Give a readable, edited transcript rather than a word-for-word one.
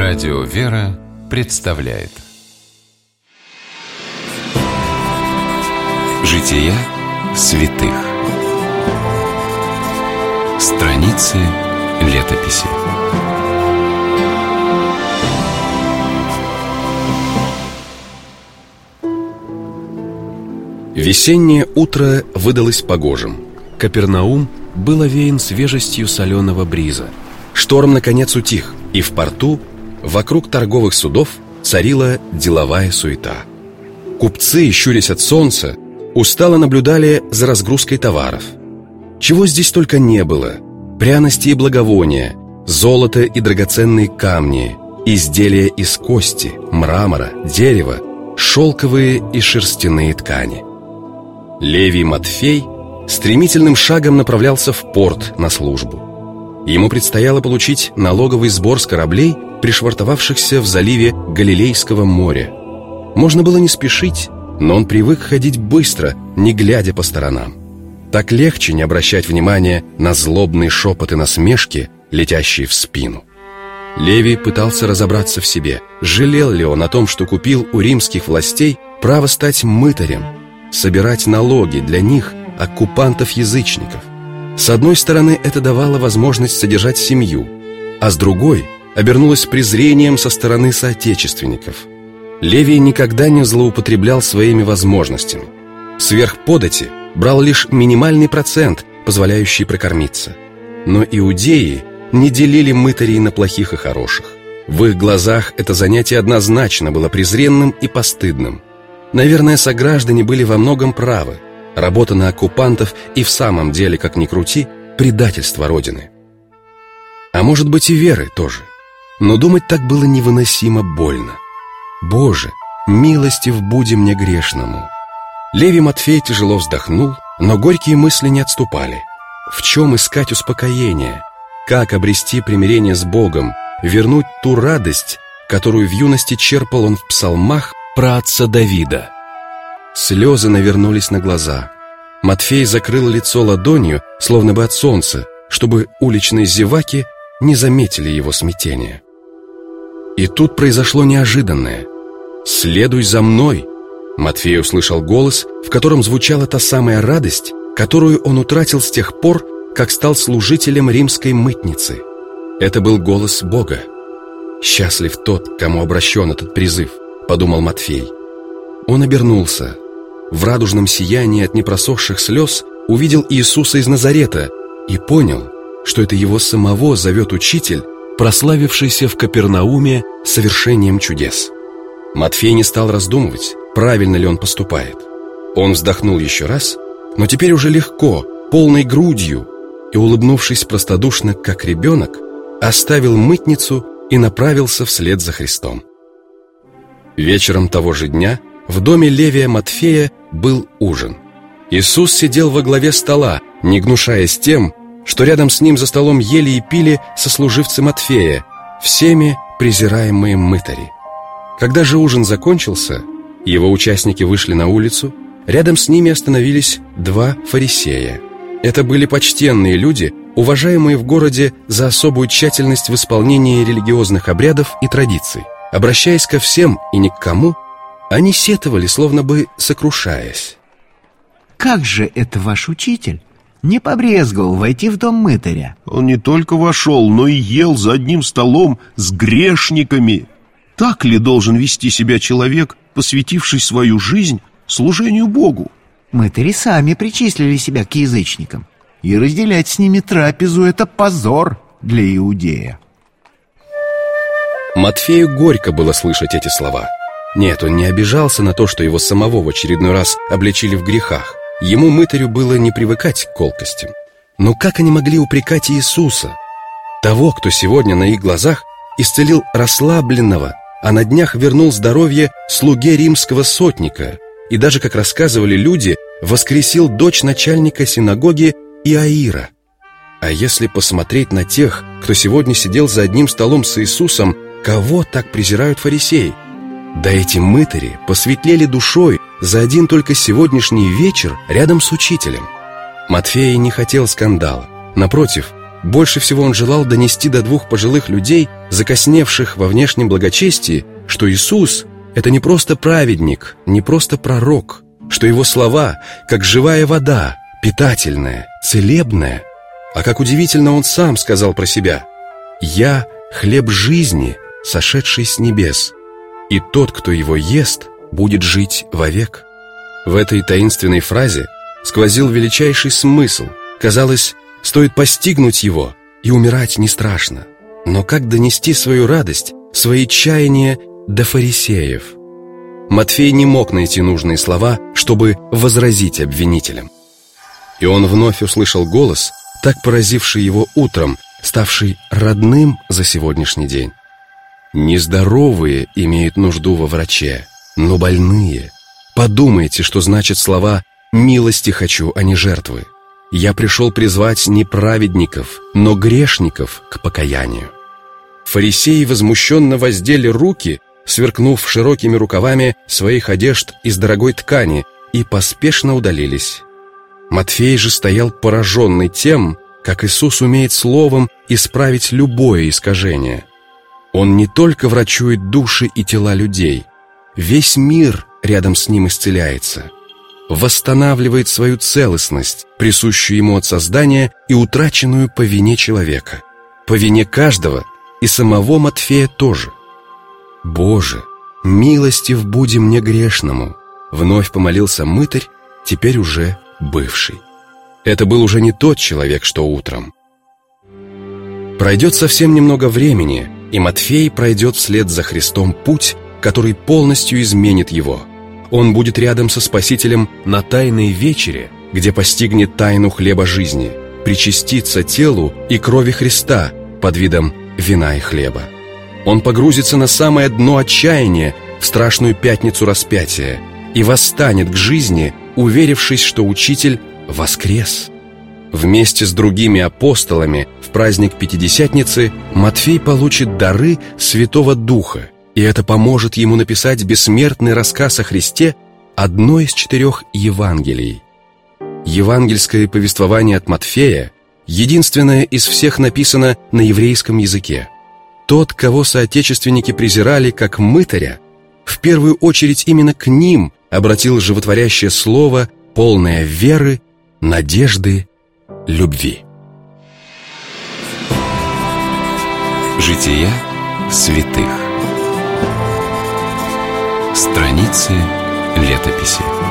Радио «Вера» представляет Жития святых. Страницы летописи. Весеннее утро выдалось погожим. Капернаум был овеян свежестью соленого бриза. Шторм наконец утих, и в порту, вокруг торговых судов, царила деловая суета. Купцы, щурясь от солнца, устало наблюдали за разгрузкой товаров. Чего здесь только не было: пряности и благовония, золото и драгоценные камни, изделия из кости, мрамора, дерева, шелковые и шерстяные ткани. Левий Матфей стремительным шагом направлялся в порт на службу. Ему предстояло получить налоговый сбор с кораблей, пришвартовавшихся в заливе Галилейского моря. Можно было не спешить, но он привык ходить быстро, не глядя по сторонам. Так легче не обращать внимания на злобные шепоты насмешки, летящие в спину. Левий пытался разобраться в себе, жалел ли он о том, что купил у римских властей право стать мытарем, собирать налоги для них, оккупантов-язычников. С одной стороны, это давало возможность содержать семью, а с другой обернулось презрением со стороны соотечественников. Левий никогда не злоупотреблял своими возможностями. Сверх подати брал лишь минимальный процент, позволяющий прокормиться. Но иудеи не делили мытарей на плохих и хороших. В их глазах это занятие однозначно было презренным и постыдным. Наверное, сограждане были во многом правы. Работа на оккупантов и в самом деле, как ни крути, предательство Родины. А может быть и веры тоже. Но думать так было невыносимо больно. «Боже, милостив буди мне грешному». Левий Матфей тяжело вздохнул, но горькие мысли не отступали. В чем искать успокоение? Как обрести примирение с Богом, вернуть ту радость, которую в юности черпал он в псалмах про отца Давида? Слезы навернулись на глаза. Матфей закрыл лицо ладонью, словно бы от солнца, чтобы уличные зеваки не заметили его смятения. И тут произошло неожиданное. «Следуй за мной!» Матфей услышал голос, в котором звучала та самая радость, которую он утратил с тех пор, как стал служителем римской мытницы. Это был голос Бога. «Счастлив тот, к кому обращен этот призыв», — подумал Матфей. Он обернулся. В радужном сиянии от непросохших слез увидел Иисуса из Назарета и понял, что это его самого зовет учитель, прославившийся в Капернауме совершением чудес. Матфей не стал раздумывать, правильно ли он поступает. Он вздохнул еще раз, но теперь уже легко, полной грудью, и, улыбнувшись простодушно, как ребенок, оставил мытницу и направился вслед за Христом. Вечером того же дня в доме Левия Матфея был ужин. Иисус сидел во главе стола, не гнушаясь тем, что рядом с ним за столом ели и пили сослуживцы Матфея, всеми презираемые мытари. Когда же ужин закончился, его участники вышли на улицу, рядом с ними остановились два фарисея. Это были почтенные люди, уважаемые в городе за особую тщательность в исполнении религиозных обрядов и традиций. Обращаясь ко всем и ни к кому, они сетовали, словно бы сокрушаясь. «Как же это ваш учитель не побрезговал войти в дом мытаря?» Он не только вошел, но и ел за одним столом с грешниками. Так ли должен вести себя человек, посвятивший свою жизнь служению Богу? Мытари сами причислили себя к язычникам, и разделять с ними трапезу — это позор для иудея. Матфею горько было слышать эти слова. Нет, он не обижался на то, что его самого в очередной раз обличили в грехах. Ему, мытарю, было не привыкать к колкостям. Но как они могли упрекать Иисуса, того, кто сегодня на их глазах исцелил расслабленного, а на днях вернул здоровье слуге римского сотника и даже, как рассказывали люди, воскресил дочь начальника синагоги Иаира? А если посмотреть на тех, кто сегодня сидел за одним столом с Иисусом, кого так презирают фарисеи? Да эти мытари посветлели душой за один только сегодняшний вечер рядом с учителем. Матфей не хотел скандала. Напротив, больше всего он желал донести до двух пожилых людей закосневших во внешнем благочестии, что Иисус — это не просто праведник, не просто пророк, что Его слова, как живая вода, питательная, целебная, а как удивительно Он сам сказал про себя: «Я — хлеб жизни, сошедший с небес, и тот, кто его ест, будет жить вовек». В этой таинственной фразе сквозил величайший смысл. Казалось, стоит постигнуть его, и умирать не страшно. Но как донести свою радость, свои чаяния до фарисеев? Матфей не мог найти нужные слова, чтобы возразить обвинителям. И он вновь услышал голос, так поразивший его утром, ставший родным за сегодняшний день. «Нездоровые имеют нужду во враче, но больные. Подумайте, что значит слова «милости хочу, а не жертвы». Я пришел призвать не праведников, но грешников к покаянию». Фарисеи возмущенно воздели руки, сверкнув широкими рукавами своих одежд из дорогой ткани, и поспешно удалились. Матфей же стоял пораженный тем, как Иисус умеет словом исправить любое искажение. Он не только врачует души и тела людей, весь мир рядом с ним исцеляется, восстанавливает свою целостность, присущую ему от создания и утраченную по вине человека, по вине каждого, и самого Матфея тоже. «Боже, милостив буди мне грешному», — вновь помолился мытарь, теперь уже бывший. Это был уже не тот человек, что утром. Пройдет совсем немного времени, и Матфей пройдет вслед за Христом путь, который полностью изменит его. Он будет рядом со Спасителем на Тайной вечере, где постигнет тайну хлеба жизни, причастится телу и крови Христа под видом вина и хлеба. Он погрузится на самое дно отчаяния в страшную пятницу распятия и восстанет к жизни, уверившись, что Учитель воскрес. Вместе с другими апостолами в праздник Пятидесятницы Матфей получит дары Святого Духа, и это поможет ему написать бессмертный рассказ о Христе, одно из 4 Евангелий. Евангельское повествование от Матфея единственное из всех написано на еврейском языке. Тот, кого соотечественники презирали как мытаря, в первую очередь именно к ним обратил животворящее слово, полное веры, надежды, любви. Жития святых. Страницы летописи.